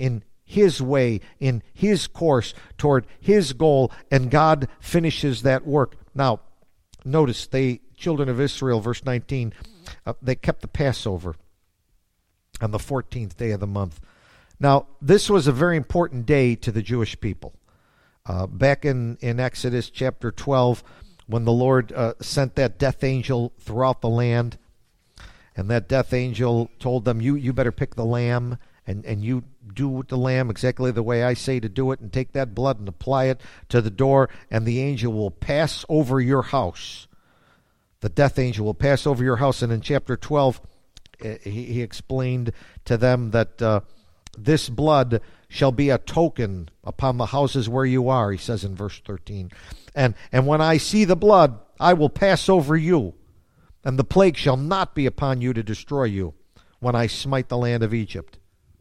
Speaker 1: his way, in his course, toward his goal, and God finishes that work. Now, notice the children of Israel, verse 19, they kept the Passover on the 14th day of the month. Now, this was a very important day to the Jewish people. Back in Exodus chapter 12, when the Lord sent that death angel throughout the land, and that death angel told them, you better pick the lamb, and you do with the lamb exactly the way I say to do it, and take that blood and apply it to the door, and the angel will pass over your house. The death angel will pass over your house. And in chapter 12, he explained to them that this blood shall be a token upon the houses where you are, he says in verse 13. And when I see the blood, I will pass over you, and the plague shall not be upon you to destroy you when I smite the land of Egypt.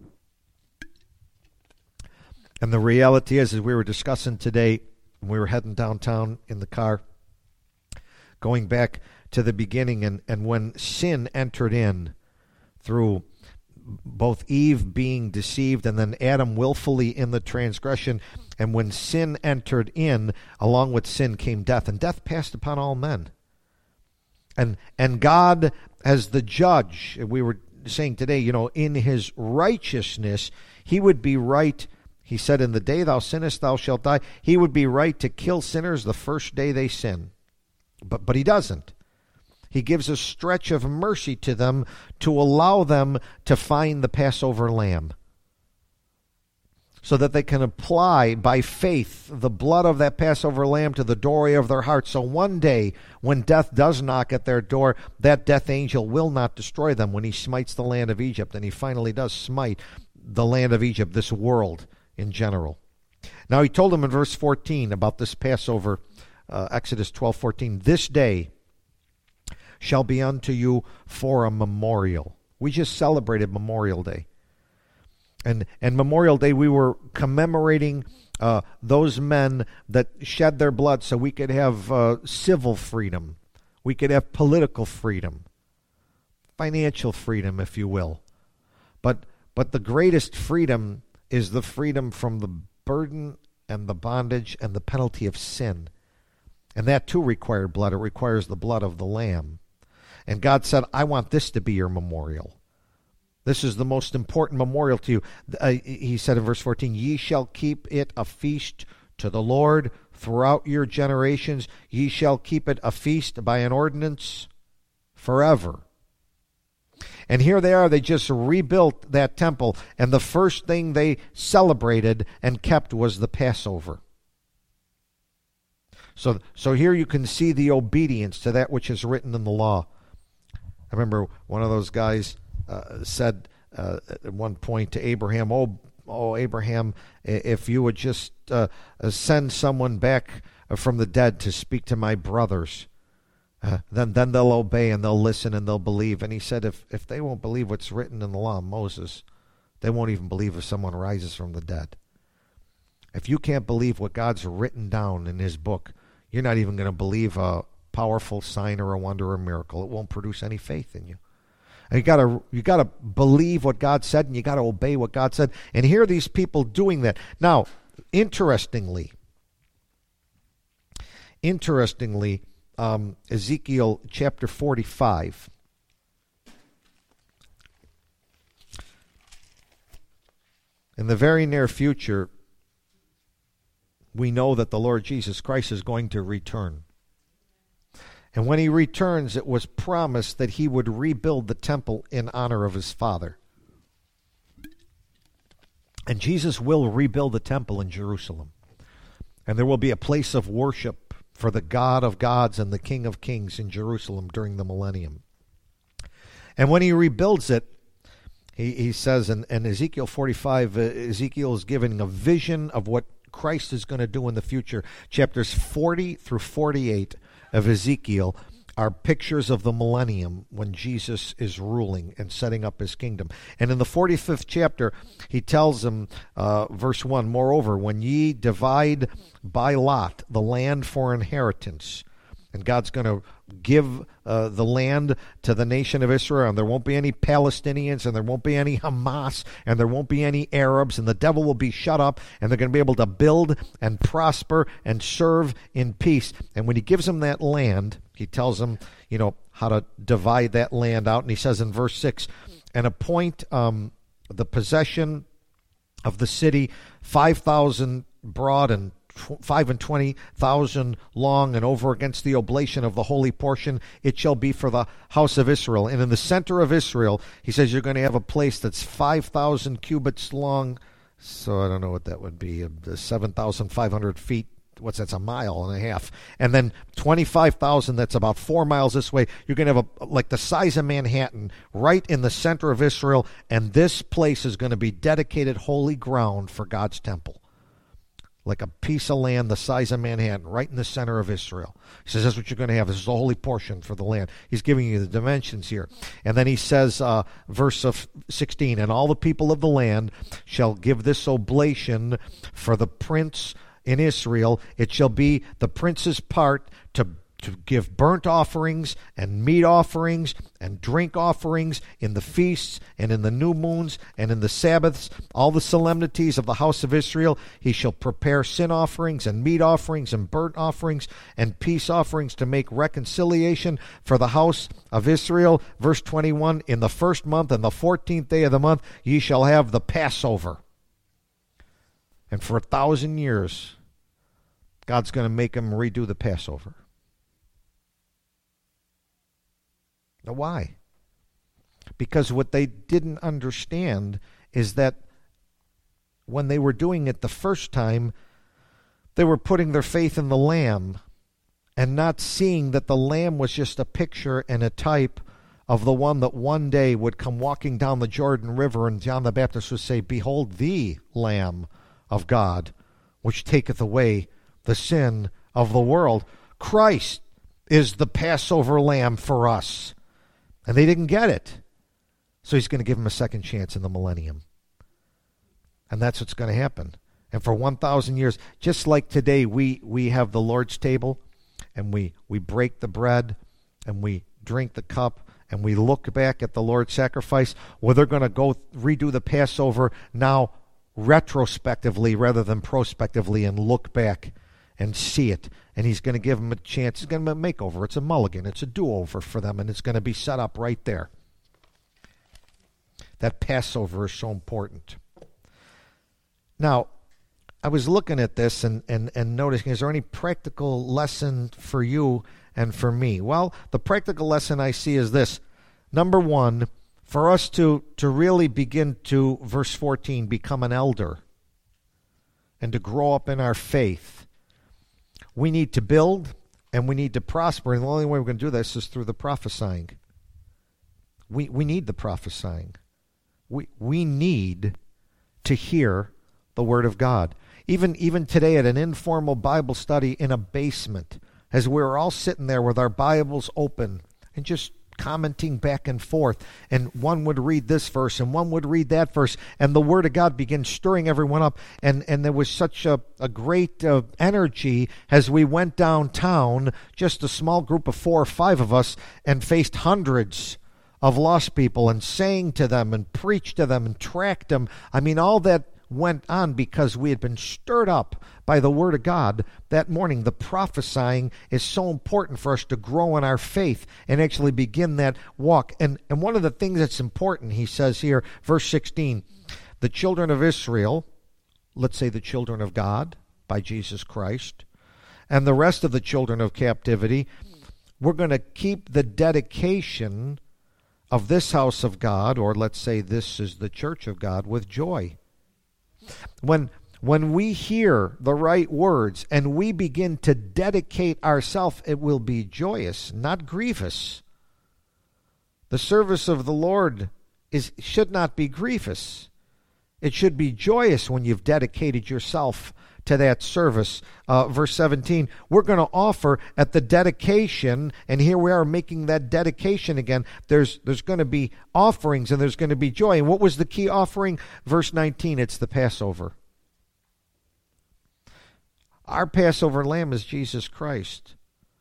Speaker 1: And the reality is, as we were discussing today, when we were heading downtown in the car, going back to the beginning, and when sin entered in through both Eve being deceived and then Adam willfully in the transgression, and when sin entered in, along with sin came death, and death passed upon all men. And God, as the judge, we were saying today, in his righteousness, he would be right. He said, in the day thou sinnest, thou shalt die. He would be right to kill sinners the first day they sin. But he doesn't. He gives a stretch of mercy to them to allow them to find the Passover lamb, so that they can apply by faith the blood of that Passover lamb to the doorway of their heart. So one day, when death does knock at their door, that death angel will not destroy them when he smites the land of Egypt. And he finally does smite the land of Egypt, this world in general. Now he told them in verse 14 about this Passover, Exodus 12:14, this day shall be unto you for a memorial. We just celebrated Memorial Day. And Memorial Day, we were commemorating those men that shed their blood so we could have civil freedom. We could have political freedom. Financial freedom, if you will. But the greatest freedom is the freedom from the burden and the bondage and the penalty of sin. And that too required blood. It requires the blood of the Lamb. And God said, I want this to be your memorial. This is the most important memorial to you. He said in verse 14, ye shall keep it a feast to the Lord throughout your generations. Ye shall keep it a feast by an ordinance forever. And here they are, they just rebuilt that temple, and the first thing they celebrated and kept was the Passover. So here you can see the obedience to that which is written in the law. I remember one of those guys said at one point to Abraham, oh Abraham, if you would just send someone back from the dead to speak to my brothers, then they'll obey and they'll listen and they'll believe. And he said, if they won't believe what's written in the law of Moses, they won't even believe if someone rises from the dead. If you can't believe what God's written down in his book, you're not even going to believe a powerful sign or a wonder or a miracle. It won't produce any faith in you. And you got to believe what God said, and you got to obey what God said. And here are these people doing that. Now, interestingly, Ezekiel chapter 45. In the very near future, we know that the Lord Jesus Christ is going to return. And when he returns, it was promised that he would rebuild the temple in honor of his Father. And Jesus will rebuild the temple in Jerusalem. And there will be a place of worship for the God of gods and the King of kings in Jerusalem during the millennium. And when he rebuilds it, he says in Ezekiel 45, Ezekiel is giving a vision of what Christ is going to do in the future. Chapters 40 through 48 of Ezekiel are pictures of the millennium when Jesus is ruling and setting up his kingdom. And in the 45th chapter, he tells them, verse 1, moreover, when ye divide by lot the land for inheritance, And God's going to give the land to the nation of Israel, and there won't be any Palestinians, and there won't be any Hamas, and there won't be any Arabs, and the devil will be shut up, and they're going to be able to build and prosper and serve in peace. And when he gives them that land, he tells them, how to divide that land out. And he says in verse 6, and appoint the possession of the city 5,000 broad and 25,000 long, and over against the oblation of the holy portion it shall be for the house of Israel. And in the center of Israel, he says, you're going to have a place that's 5,000 cubits long. So I don't know what that would be, 7,500 feet. What's that's a mile and a half. And then 25,000, that's about 4 miles this way. You're going to have like the size of Manhattan right in the center of Israel, and this place is going to be dedicated holy ground for God's temple. Like a piece of land the size of Manhattan, right in the center of Israel. He says that's what you're going to have. This is the holy portion for the land. He's giving you the dimensions here. And then he says, verse of 16, and all the people of the land shall give this oblation for the prince in Israel. It shall be the prince's part to give burnt offerings and meat offerings and drink offerings in the feasts and in the new moons and in the Sabbaths, all the solemnities of the house of Israel. He shall prepare sin offerings and meat offerings and burnt offerings and peace offerings to make reconciliation for the house of Israel. Verse 21, in the first month and the 14th day of the month ye shall have the Passover. And for 1,000 years, God's going to make them redo the Passover. Now, why? Because what they didn't understand is that when they were doing it the first time, they were putting their faith in the Lamb and not seeing that the Lamb was just a picture and a type of the one that one day would come walking down the Jordan River, and John the Baptist would say, behold the Lamb of God, which taketh away the sin of the world. Christ is the Passover Lamb for us. And they didn't get it. So he's going to give them a second chance in the millennium. And that's what's going to happen. And for 1,000 years, just like today, we have the Lord's table, and we break the bread, and we drink the cup, and we look back at the Lord's sacrifice. Well, they're going to go redo the Passover now retrospectively rather than prospectively, and look back and see it. And he's going to give them a chance. He's going to make a makeover. It's a mulligan. It's a do-over for them, and it's going to be set up right there. That Passover is so important. Now, I was looking at this and noticing, is there any practical lesson for you and for me? Well, the practical lesson I see is this. Number one, for us to really begin to, verse 14, become an elder and to grow up in our faith, we need to build and we need to prosper. And the only way we're going to do this is through the prophesying. We need the prophesying. We need to hear the Word of God. Even today at an informal Bible study in a basement, as we were all sitting there with our Bibles open and just commenting back and forth, and one would read this verse and one would read that verse, and the Word of God began stirring everyone up, and there was such a great energy as we went downtown, just a small group of 4 or 5 of us, and faced hundreds of lost people, and sang to them and preached to them and tracked them. I mean, all that went on because we had been stirred up by the Word of God that morning. The prophesying is so important for us to grow in our faith and actually begin that walk. And one of the things that's important, he says here, verse 16, the children of Israel, let's say the children of God by Jesus Christ, and the rest of the children of captivity, we're going to keep the dedication of this house of God, or let's say this is the church of God, with joy. When we hear the right words and we begin to dedicate ourselves, it will be joyous, not grievous. The service of the Lord should not be grievous. It should be joyous when you've dedicated yourself to that service. Verse 17, we're going to offer at the dedication, and here we are making that dedication again. There's going to be offerings and there's going to be joy. And what was the key offering? Verse 19, it's the Passover. Our Passover lamb is Jesus Christ.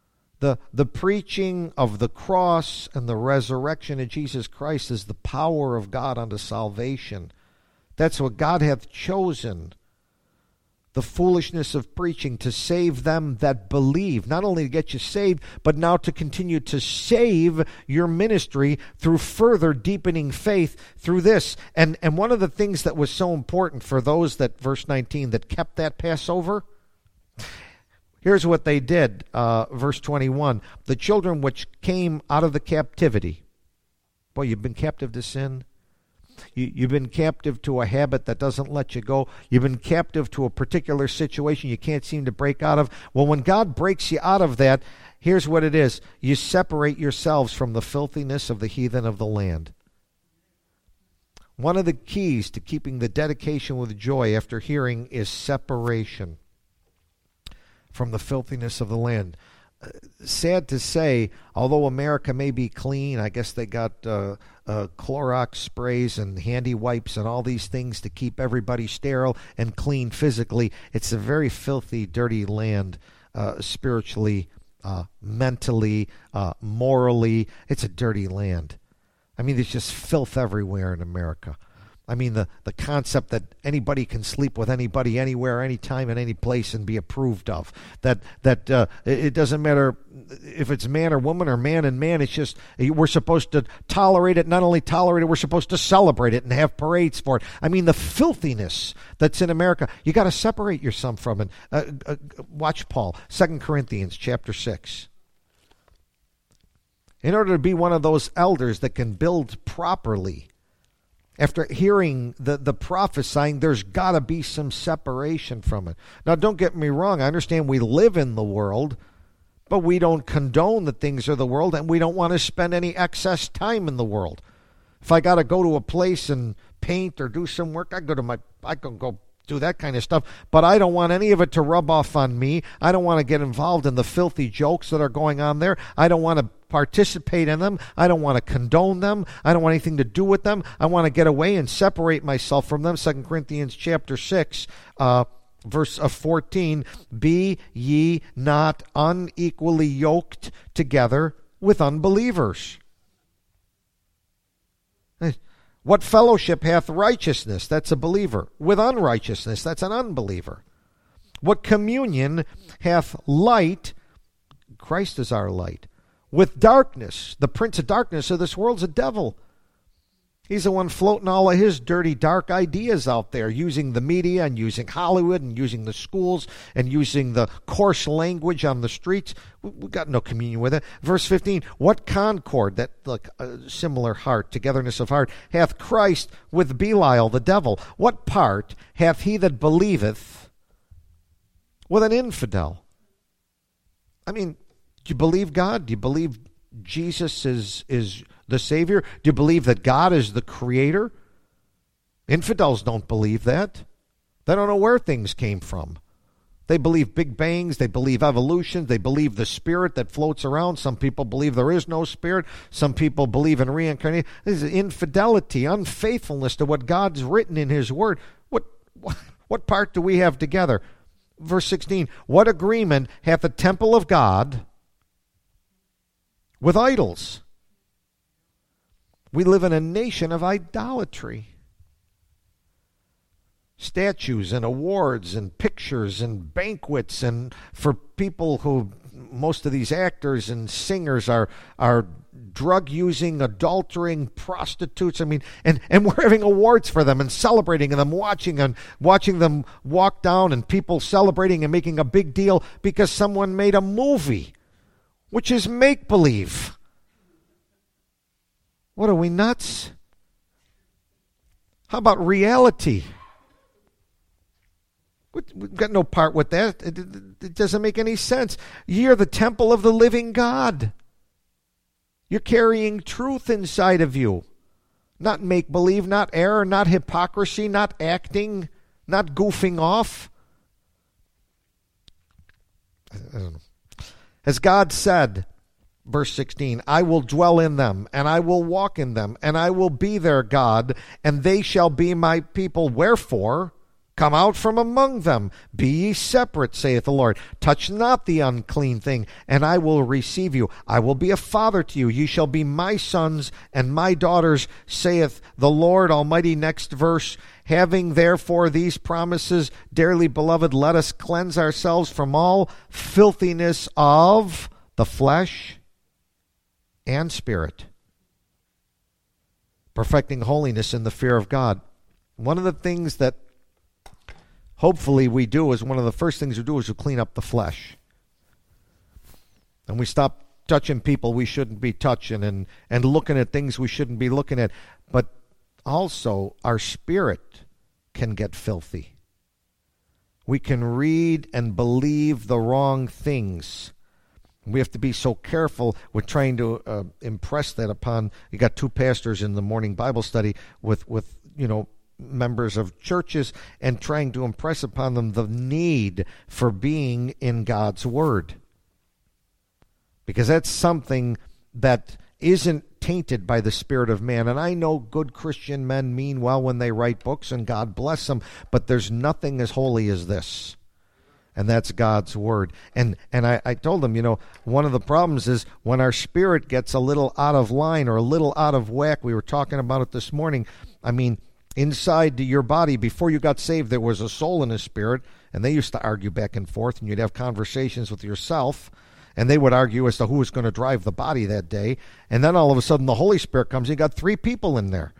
Speaker 1: The preaching of the cross and the resurrection of Jesus Christ is the power of God unto salvation. That's what God hath chosen. The foolishness of preaching to save them that believe. Not only to get you saved, but now to continue to save your ministry through further deepening faith through this. And one of the things that was so important for those that, verse 19, that kept that Passover, here's what they did, verse 21. The children which came out of the captivity. Boy, you've been captive to sin. You've been captive to a habit that doesn't let you go. You've been captive to a particular situation you can't seem to break out of. Well, when God breaks you out of that, here's what it is. You separate yourselves from the filthiness of the heathen of the land. One of the keys to keeping the dedication with joy after hearing is separation from the filthiness of the land. Sad to say, although America may be clean, I guess they got Clorox sprays and handy wipes and all these things to keep everybody sterile and clean physically. It's a very filthy, dirty land, spiritually, mentally, morally. It's a dirty land. I mean, there's just filth everywhere in America. I mean, the concept that anybody can sleep with anybody, anywhere, anytime, in any place, and be approved of. That it doesn't matter if it's man or woman or man and man. It's just we're supposed to tolerate it. Not only tolerate it, we're supposed to celebrate it and have parades for it. I mean, the filthiness that's in America. You got to separate yourself from it. Watch Paul, 2 Corinthians chapter 6. In order to be one of those elders that can build properly, after hearing the prophesying, there's got to be some separation from it. Now, don't get me wrong. I understand we live in the world, but we don't condone the things of the world, and we don't want to spend any excess time in the world. If I got to go to a place and paint or do some work, I can go do that kind of stuff, but I don't want any of it to rub off on me. I don't want to get involved in the filthy jokes that are going on there. I don't want to participate in them. I don't want to condone them. I don't want anything to do with them. I want to get away and separate myself from them. 2 Corinthians chapter 6, verse 14, be ye not unequally yoked together with unbelievers. What fellowship hath righteousness? That's a believer. With unrighteousness? That's an unbeliever. What communion hath light? Christ is our light. With darkness? The prince of darkness of this world's a devil. He's the one floating all of his dirty, dark ideas out there, using the media and using Hollywood and using the schools and using the coarse language on the streets. We've got no communion with it. Verse 15, what concord, that like a similar heart, togetherness of heart, hath Christ with Belial the devil? What part hath he that believeth with an infidel? I mean, do you believe God? Do you believe Jesus is the Savior? Do you believe that God is the Creator? Infidels don't believe that. They don't know where things came from. They believe Big Bangs. They believe evolution. They believe the spirit that floats around. Some people believe there is no spirit. Some people believe in reincarnation. This is infidelity, unfaithfulness to what God's written in His Word. What part do we have together? Verse 16, what agreement hath the temple of God with idols? We live in a nation of idolatry. Statues and awards and pictures and banquets, and for people who, most of these actors and singers are drug-using, adultering prostitutes. I mean, and we're having awards for them and celebrating them, watching them walk down, and people celebrating and making a big deal because someone made a movie, which is make-believe. What are we, nuts? How about reality? We've got no part with that. It doesn't make any sense. You're the temple of the living God. You're carrying truth inside of you. Not make-believe, not error, not hypocrisy, not acting, not goofing off. I don't know. As God said, verse 16, I will dwell in them, and I will walk in them, and I will be their God, and they shall be my people. Wherefore, Come out from among them. Be ye separate, saith the Lord. Touch not the unclean thing, and I will receive you. I will be a father to you. Ye shall be my sons and my daughters, saith the Lord Almighty. Next verse. Having therefore these promises, dearly beloved, let us cleanse ourselves from all filthiness of the flesh and spirit, perfecting holiness in the fear of God. One of the things that hopefully we do is one of the first things we do is we clean up the flesh. And we stop touching people we shouldn't be touching and looking at things we shouldn't be looking at. But also our spirit can get filthy. We can read and believe the wrong things. We have to be so careful with trying to impress that upon. You got two pastors in the morning Bible study with members of churches, and trying to impress upon them the need for being in God's Word. Because that's something that isn't tainted by the spirit of man. And I know good Christian men mean well when they write books, and God bless them, but there's nothing as holy as this. And that's God's Word. And I told them, one of the problems is when our spirit gets a little out of line or a little out of whack. We were talking about it this morning. Inside your body, before you got saved, there was a soul and a spirit, and they used to argue back and forth, and you'd have conversations with yourself, and they would argue as to who was going to drive the body that day, and then all of a sudden the Holy Spirit comes, and you got three people in there.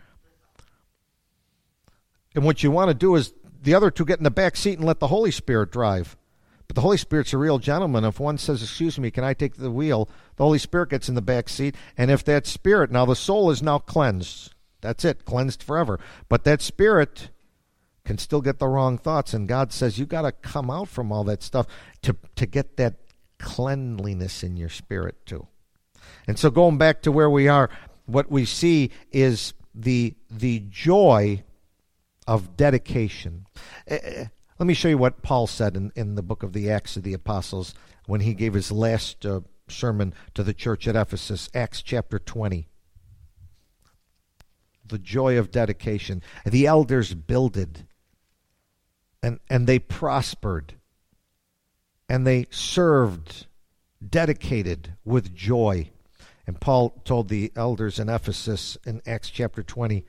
Speaker 1: And what you want to do is the other two get in the back seat and let the Holy Spirit drive. But the Holy Spirit's a real gentleman. If one says, excuse me, can I take the wheel? The Holy Spirit gets in the back seat, and if that spirit, now the soul is now cleansed. That's it, cleansed forever. But that spirit can still get the wrong thoughts, and God says you got to come out from all that stuff to get that cleanliness in your spirit too. And so going back to where we are, what we see is the joy of dedication. Let me show you what Paul said in the book of the Acts of the Apostles when he gave his last sermon to the church at Ephesus, Acts chapter 20. The joy of dedication. The elders builded, and they prospered, and they served, dedicated with joy. And Paul told the elders in Ephesus in Acts chapter 20,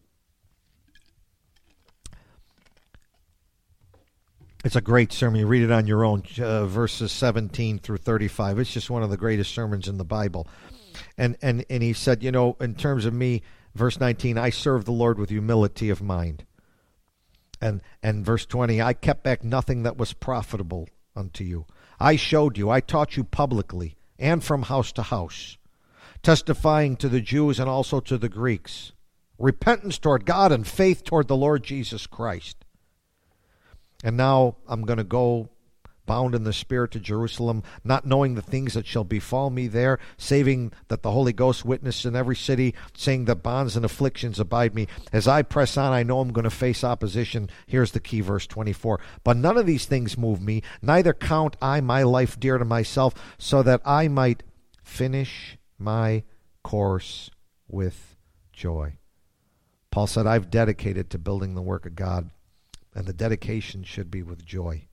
Speaker 1: it's a great sermon. You read it on your own, verses 17 through 35. It's just one of the greatest sermons in the Bible. And he said, in terms of me, verse 19, I serve the Lord with humility of mind. And verse 20, I kept back nothing that was profitable unto you. I showed you, I taught you publicly and from house to house, testifying to the Jews and also to the Greeks, repentance toward God and faith toward the Lord Jesus Christ. And now I'm going to go bound in the Spirit to Jerusalem, not knowing the things that shall befall me there, saving that the Holy Ghost witness in every city, saying that bonds and afflictions abide me. As I press on, I know I'm going to face opposition. Here's the key, verse 24. But none of these things move me, neither count I my life dear to myself, so that I might finish my course with joy. Paul said, I've dedicated to building the work of God, and the dedication should be with joy.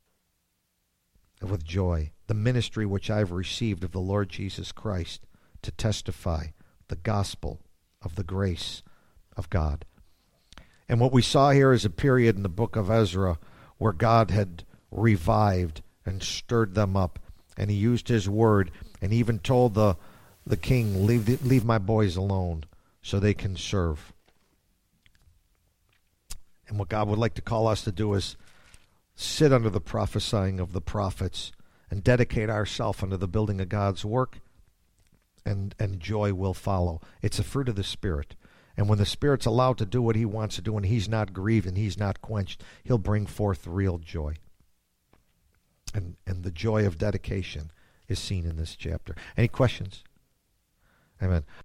Speaker 1: With joy, the ministry which I've received of the Lord Jesus Christ to testify the gospel of the grace of God. And what we saw here is a period in the book of Ezra where God had revived and stirred them up, and he used his word, and he even told the king, leave my boys alone so they can serve. And what God would like to call us to do is sit under the prophesying of the prophets and dedicate ourselves unto the building of God's work, and joy will follow. It's a fruit of the Spirit. And when the Spirit's allowed to do what he wants to do and he's not grieved and he's not quenched, he'll bring forth real joy. And the joy of dedication is seen in this chapter. Any questions? Amen.